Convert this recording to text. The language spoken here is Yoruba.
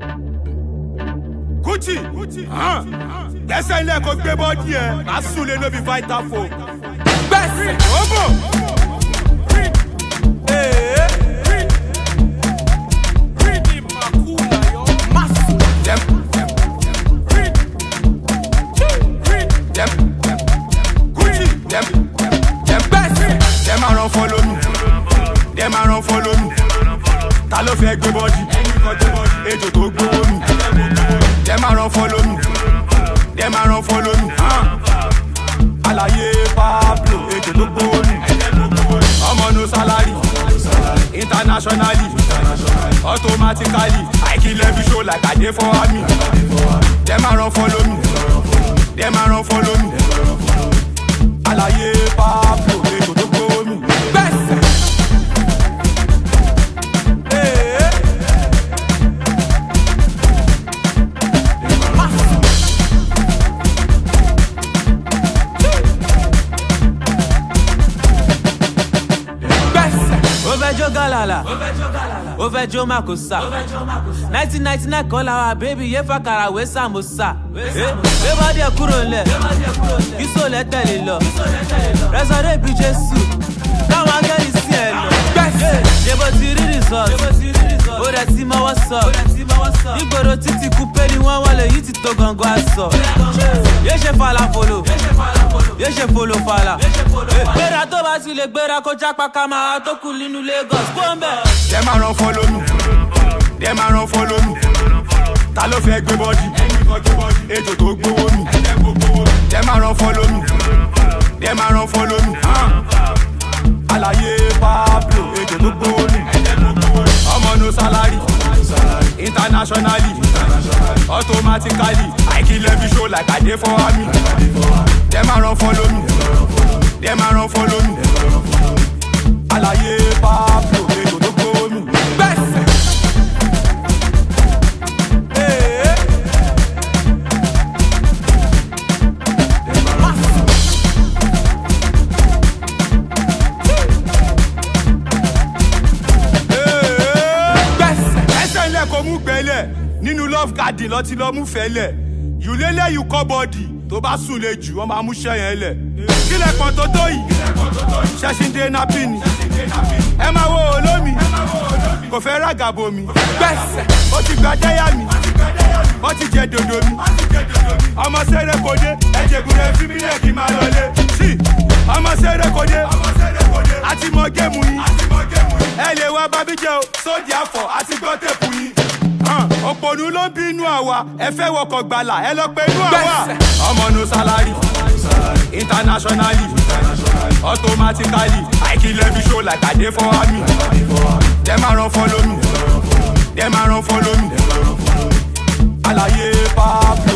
Gucci, gbẹ́sẹ̀ ilé ẹ̀kọ́ gbé bọ́ọ̀dì ẹ̀ ká súnlé lóbi vital phone. Gbẹ́sẹ̀ ọmọ. Dem a run follow me. Dem a run follow me. Ta ló fẹ́ gbé bọ́ọ̀dì? Ejò tó gbówó mi. Dem a run follow me. Dem a run follow me. Alaye Pablo, ejò tó gbówó mi. Ọmọ no salary. Internationally, automatically, I kill every show like I dey for army. Dem a run follow me. Dem a run follow me. Alaye Pablo, ejò tó gbówó mi. Galala, Ovejo Makosa. 1999 call our baby, ye fakara we samosa. Everybody a kuro le, kiso le tele lo. Resore bi Jesu, come and get this here. Jebo ti rí result, o de ti ma what's up. Igboro titi coupe ni wọ́n wọlé yìí ti tó gangan aṣọ. Ye ṣe fala follow, ye ṣe follow fala. Gbéra tó bá ti lè gbéra kó jápa ká máa tó kù nínú Lagos. Dem a run follow me. Dem a run follow me. Ta ló fẹ́ gbé bọ́ọ̀dì? Ejò tó gbówó mi. Dem a run follow me. Dem a run follow me. Alaye Pablo, ejò tó gbówó mi. Ọmọ no salary. Internationally, automatically, I kill every show like I dey for army. Dem a run follow me. Dem a run follow me. Alaye Pablo, ejò tó gbówó mi. Nínú love garden lọ ti lọ mú fẹ́lẹ̀. You lélẹ̀ you kọ́ bọ́ọ̀dì tó bá sùn lè jù wọ́n máa mú ṣẹ́ yẹn lẹ̀. Kílẹ̀ kan tó tó yìí ṣẹ́ṣin dé nápì ni. Ẹ máa wo olómi kò fẹ́ rágàbò mi. Gbẹ̀sẹ̀ ó ti gba jẹ́yà mi ó ti jẹ dòdò mi. Ọmọ sẹ́rẹ̀ kò dé ẹ̀jẹ̀gùn rẹ̀ fi mílẹ̀ kí máa lọlé. Sí ọmọ sẹ́rẹ̀ kò dé àti mọ géèmù yìí. Ẹ lè wá bábíjẹ́ o sódì àfọ̀ àti gbọ́ tẹ̀pù yìí. Òpònú ló ń bínú àwa, ẹ fẹ́ wọkọ̀ gbàlà, ẹ lọ pé inú àwa. Ọmọ no salary, internationally, automatically, I kill every show like I dey for army. Dem a run follow me, dem a run follow me. Alaye Pablo.